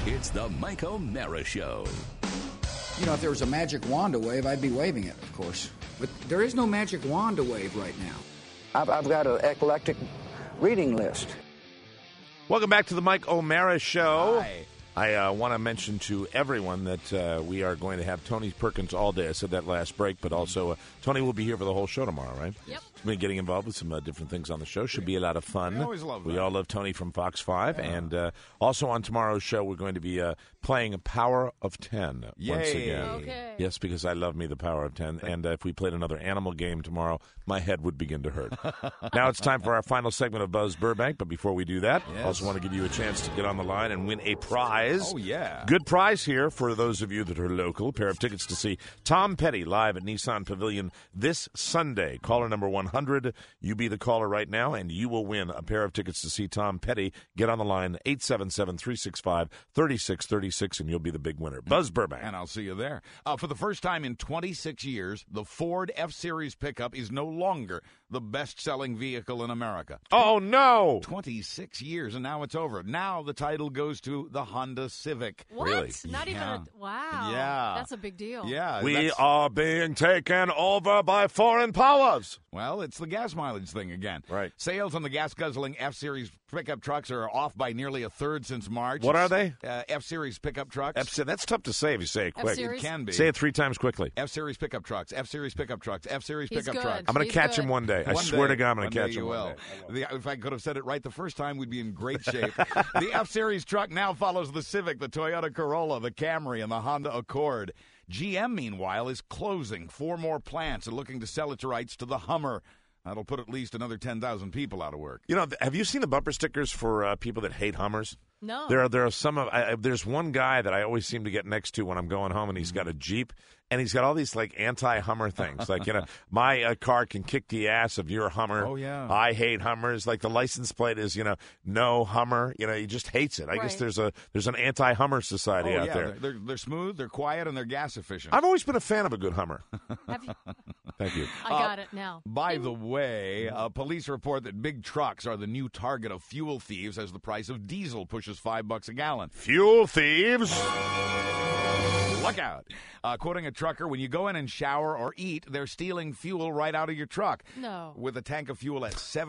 It's the Mike O'Mara Show. You know, if there was a magic wand to wave, I'd be waving it, of course. But there is no magic wand to wave right now. I've got an eclectic reading list. Welcome back to the Mike O'Mara Show. Hi. I want to mention to everyone that we are going to have Tony Perkins all day. I said that last break, but also Tony will be here for the whole show tomorrow, right? Yep. He's been getting involved with some different things on the show. Should be a lot of fun. We always love that. We all love Tony from Fox 5. Yeah. And also on tomorrow's show, we're going to be playing Power of 10 once again. Okay. Yes, because I love me the Power of 10. And if we played another animal game tomorrow, my head would begin to hurt. Now it's time for our final segment of Buzz Burbank. But before we do that, I also want to give you a chance to get on the line and win a prize. Oh, yeah. Good prize here for those of you that are local. A pair of tickets to see Tom Petty live at Nissan Pavilion this Sunday. Caller number 100. You be the caller right now, and you will win a pair of tickets to see Tom Petty. Get on the line, 877-365-3636, and you'll be the big winner. Buzz Burbank. And I'll see you there. For the first time in 26 years, the Ford F-Series pickup is no longer the best-selling vehicle in America. Oh, no! 26 years, and now it's over. Now the title goes to the Honda Civic. What? Really? Not even a... Wow. Yeah. That's a big deal. Yeah. We are being taken over by foreign powers. Well, it's the gas mileage thing again. Right. Sales on the gas-guzzling F-Series pickup trucks are off by nearly a third since March. What are they? F-Series pickup trucks. That's tough to say if you say it quick. F-Series? It can be. Say it 3 times quickly. F-Series pickup trucks, F-Series pickup trucks, F-Series He's pickup good. trucks. I'm going to He's catch good. him one day. I One swear day. to God, I'm going One to day catch him you one will. day. If I could have said it right the first time, we'd be in great shape. The F-Series truck now follows the Civic, the Toyota Corolla, the Camry, and the Honda Accord. GM, meanwhile, is closing 4 more plants and looking to sell its rights to the Hummer. That'll put at least another 10,000 people out of work. You know, have you seen the bumper stickers for people that hate Hummers? No. There are some of. There's one guy that I always seem to get next to when I'm going home, and he's got a Jeep, and he's got all these like anti-Hummer things, like my car can kick the ass of your Hummer. Oh yeah, I hate Hummers. Like the license plate is no Hummer. He just hates it. I guess there's an anti-Hummer society out there. They're smooth, they're quiet, and they're gas efficient. I've always been a fan of a good Hummer. Have you? Thank you. I got it now. By the way, police report that big trucks are the new target of fuel thieves as the price of diesel pushes $5 a gallon. Fuel thieves. Look out. Quoting a trucker, when you go in and shower or eat, they're stealing fuel right out of your truck. No. With a tank of fuel at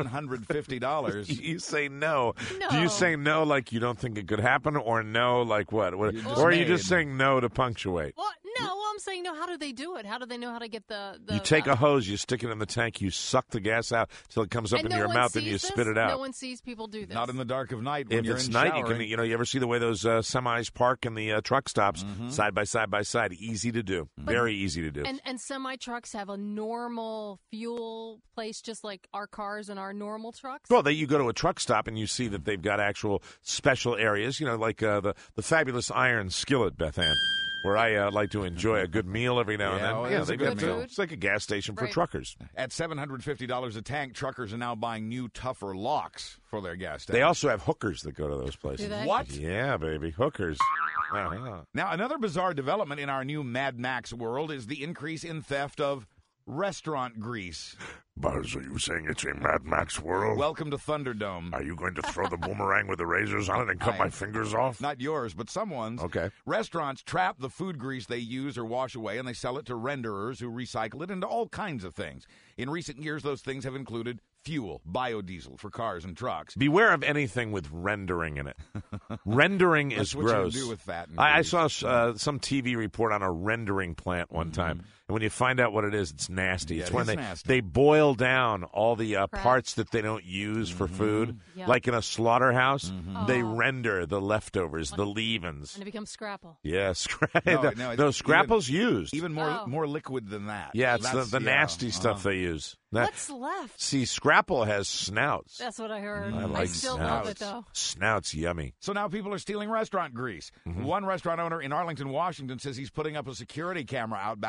$750. You say no. No. Do you say no like you don't think it could happen, or no like what? Or You're are you dismayed. just saying no to punctuate? What? No, I'm saying no. How do they do it? How do they know how to get the You take a hose, you stick it in the tank, you suck the gas out till it comes up and into no your one mouth, and sees you this? spit it out. No one sees people do this. Not in the dark of night when If you're it's in night, showering. you ever see the way those semis park in the truck stops side by side? Easy to do, very easy to do. And semi trucks have a normal fuel place, just like our cars and our normal trucks. Well, you go to a truck stop and you see that they've got actual special areas, like the fabulous Iron Skillet, Beth Ann, where I like to enjoy a good meal every now and then. Oh, Yeah, it's a they've good got meal. It's like a gas station for Right. truckers. At $750 a tank, truckers are now buying new, tougher locks for their gas tanks. They also have hookers that go to those places. Do they? What? Yeah, baby, hookers. Uh-huh. Now, another bizarre development in our new Mad Max world is the increase in theft of restaurant grease. Buzz, are you saying it's a Mad Max world? Welcome to Thunderdome. Are you going to throw the boomerang with the razors on it and cut my fingers off? Not yours, but someone's. Okay. Restaurants trap the food grease they use or wash away, and they sell it to renderers who recycle it into all kinds of things. In recent years, those things have included fuel, biodiesel for cars and trucks. Beware of anything with rendering in it. Rendering is That's what gross. you do with fat and I grease. saw some TV report on a rendering plant one time, and when you find out what it is, it's nasty. Yeah, It's it when is they nasty. they boil down all the parts that they don't use for food, Yeah. like in a slaughterhouse. They Oh. render the leftovers, the leavings. And it becomes scrapple. Yeah, No, it's scrapple's used. Even more liquid than that. Yeah, it's That's- the nasty stuff they use. What's left? See, Scrapple has snouts. That's what I heard. I I like still snouts. love it, though. Snouts yummy. So now people are stealing restaurant grease. One restaurant owner in Arlington, Washington says he's putting up a security camera out back to try to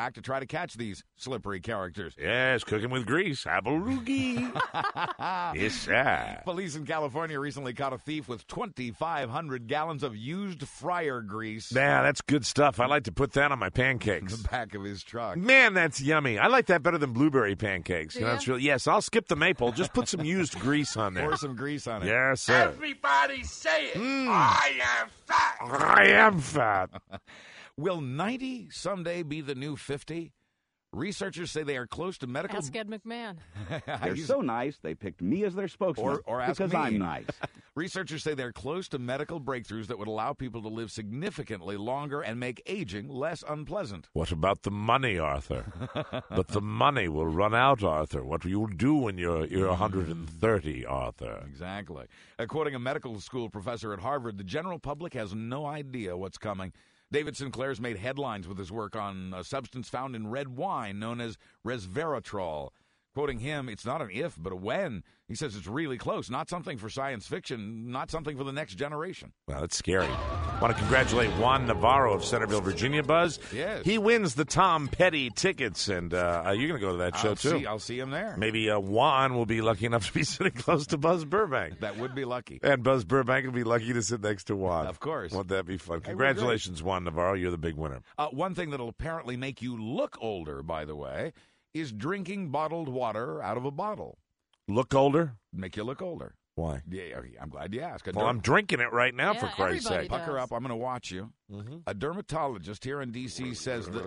catch these slippery characters. Yes, cooking with grease. Abaloogie. Yes, sir. Police in California recently caught a thief with 2,500 gallons of used fryer grease Yeah, that's good stuff. I like to put that on my in pancakes. the back of his truck. Man, that's yummy. I like that better than blueberry pancakes. You know, Yeah. it's really, yes, I'll skip the maple. Just put some used grease on there. Pour some grease on it. Yes, sir. Everybody say it. I am fat. I am fat. Will 90 someday be the new 50? Researchers say they are close to medical... Ask Ed McMahon. They're so nice, they picked me as their spokesman. Or ask because me. I'm nice. Researchers say they're close to medical breakthroughs that would allow people to live significantly longer and make aging less unpleasant. What about the money, Arthur? But the money will run out, Arthur. What will you do when you're 130, Arthur? Exactly. Quoting a medical school professor at Harvard, the general public has no idea what's coming. David Sinclair's made headlines with his work on a substance found in red wine known as resveratrol. Quoting him, it's not an if, but a when. He says it's really close, not something for science fiction, not something for the next generation. Well, that's scary. I want to congratulate Juan Navarro of Centerville, Virginia, Buzz. Yes. He wins the Tom Petty tickets, and you're going to go to that show, too. I'll see him there. Maybe Juan will be lucky enough to be sitting close to Buzz Burbank. That would be lucky. And Buzz Burbank will be lucky to sit next to Juan. Of course. Won't that be fun? Hey, Congratulations, Juan Navarro. You're the big winner. One thing that'll apparently make you look older, by the way, is drinking bottled water out of a bottle. Look older? Make you look older. Why? Yeah, I'm glad you asked. Well, I'm drinking it right now, Yeah, for Christ's everybody sake. does. Pucker up. I'm going to watch you. A dermatologist here in D.C. says that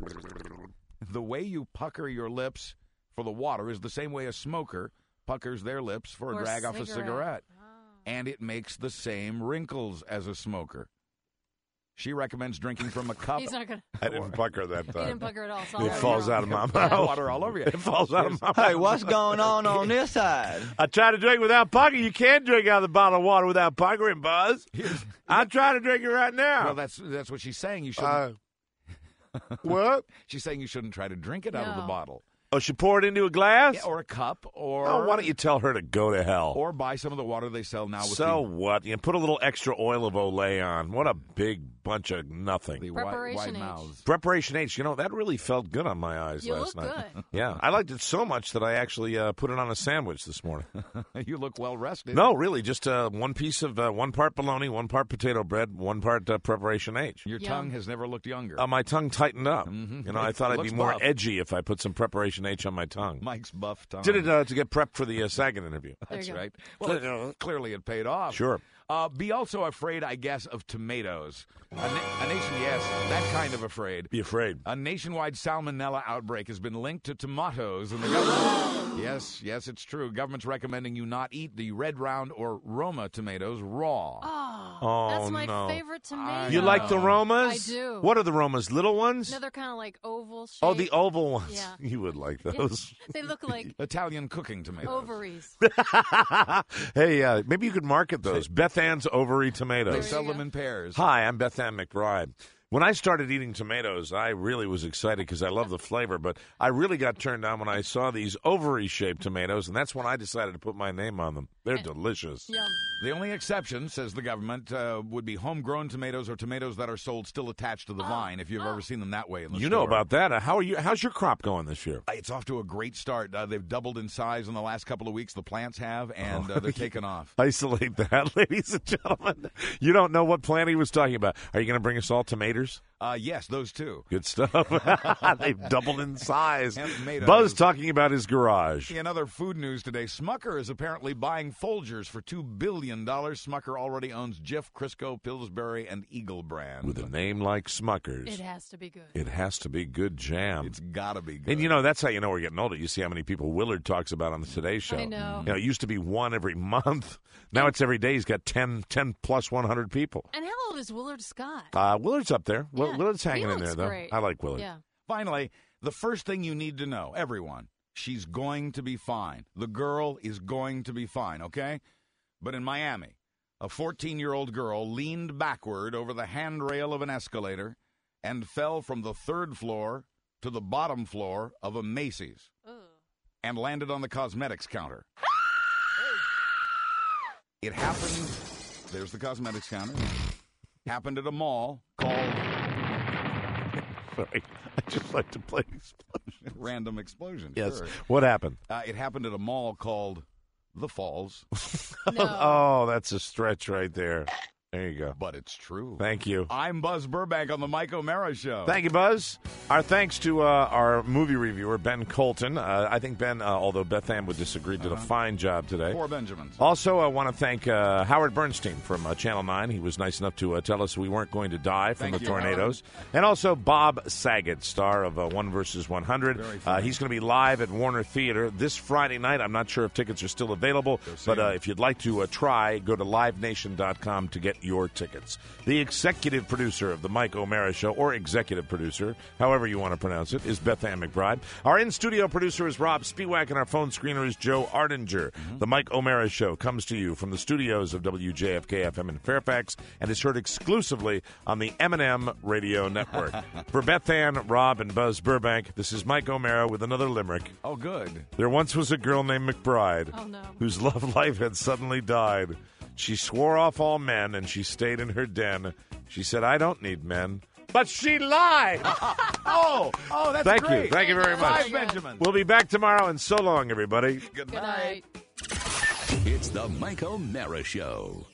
the way you pucker your lips for the water is the same way a smoker puckers their lips for Or a drag off a cigarette. Oh. And it makes the same wrinkles as a smoker. She recommends drinking from a cup. He's not going I didn't pucker that to. He time. didn't pucker at all. It's all It over falls your out of my mouth. mouth. Water all over you. It falls out of my mouth. Hey, what's going on this side? I try to drink without puckering. You can't drink out of the bottle of water without puckering, Buzz. I'm trying to drink it right now. Well, that's what she's saying. You shouldn't. What? She's saying you shouldn't try to drink it out of the No. bottle. Oh, she poured into a glass? Yeah, or a cup, or Oh, why don't you tell her to go to hell? or buy some of the water they sell now with So what? You put a little extra oil of Olay on. What a big bunch of nothing. the Preparation wide H. mouths. Preparation H. You know, that really felt good on my eyes You last look night. good. Yeah, I liked it so much that I actually put it on a sandwich this morning. You look well rested. No, really, just one piece of 1 part bologna, 1 part potato bread, 1 part Preparation H. Your Yum. tongue has never looked younger. My tongue tightened up. You know, I thought I'd be Looks more buff. edgy if I put some Preparation H on my tongue. Mike's buff tongue. Did it to get prepped for the Sagan interview. There That's you go. right. Well, clearly it paid off. Sure. Be also afraid, I guess, of tomatoes. A nation, yes, that kind of afraid. Be afraid. A nationwide salmonella outbreak has been linked to tomatoes, and the government. yes, it's true. Government's recommending you not eat the red round or Roma tomatoes raw. Oh, that's my no. favorite tomato. You like the Romas? I do. What are the Romas? Little ones? No, they're kind of like oval shaped. Oh, the oval ones. Yeah. You would like Yeah. those. They look like Italian cooking tomatoes. ovaries. Hey, maybe you could market those. Beth Ann's ovary They tomatoes. There sell you them go. in pairs. Hi, I'm Beth Ann McBride. When I started eating tomatoes, I really was excited because I love the flavor, but I really got turned on when I saw these ovary-shaped tomatoes, and that's when I decided to put my name on them. They're delicious. Yum. The only exception, says the government, would be homegrown tomatoes or tomatoes that are sold still attached to the vine, if you've ever seen them that way in the You store. know about that. How's your crop going this year? It's off to a great start. They've doubled in size in the last couple of weeks. The plants have, and they're taking off. Isolate that, ladies and gentlemen. You don't know what plant he was talking about. Are you going to bring us all tomatoes? Yes, those two. Good stuff. They've doubled in size. And tomatoes. Buzz talking about his garage. In other food news today, Smucker is apparently buying Folgers for $2 billion. Smucker already owns Jif, Crisco, Pillsbury, and Eagle brand. With a name like Smuckers, It has to be good. it has to be good jam. It's got to be good. And, you know, that's how you know we're getting older. You see how many people Willard talks about on the Today Show. I know. You know, it used to be one every month. Now it's every day. He's got 10 plus 100 people. And how old is Willard Scott? Willard's up there. Yeah, Willard's hanging he in there, looks though. great. I like Willard. Yeah. Finally, the first thing you need to know, everyone, she's going to be fine. The girl is going to be fine, okay? But in Miami, a 14-year-old girl leaned backward over the handrail of an escalator and fell from the 3rd floor to the bottom floor of a Macy's and landed on the cosmetics counter. It happened, there's the cosmetics counter, happened at a mall called Sorry. I just like to play explosions. Random explosions. Yes. Sure. What happened? It happened at a mall called The Falls. No. Oh, that's a stretch right there. There you go. But it's true. Thank you. I'm Buzz Burbank on the Mike O'Mara Show. Thank you, Buzz. Our thanks to our movie reviewer, Ben Colton. I think Ben, although Beth Ann would disagree, did a fine job today. Poor Benjamins. Also, I want to thank Howard Bernstein from Channel 9. He was nice enough to tell us we weren't going to die from Thank the you, tornadoes. And also Bob Saget, star of 1 vs. 100. He's going to be live at Warner Theater this Friday night. I'm not sure if tickets are still available, but if you'd like to try, go to livenation.com to get your tickets. The executive producer of the Mike O'Mara Show, or executive producer, however you want to pronounce it, is Beth Ann McBride. Our in-studio producer is Rob Spiewak, and our phone screener is Joe Ardinger. The Mike O'Mara Show comes to you from the studios of WJFK-FM in Fairfax and is heard exclusively on the M&M Radio Network. For Beth Ann, Rob, and Buzz Burbank, this is Mike O'Mara with another limerick. Oh, good. There once was a girl named McBride no. whose love life had suddenly died. She swore off all men, and she stayed in her den. She said, I don't need men. But she lied! Oh, that's Thank great. you. Thank you very much. Bye, Benjamin. We'll be back tomorrow, and so long, everybody. Good Good night. It's the Mike O'Mara Show.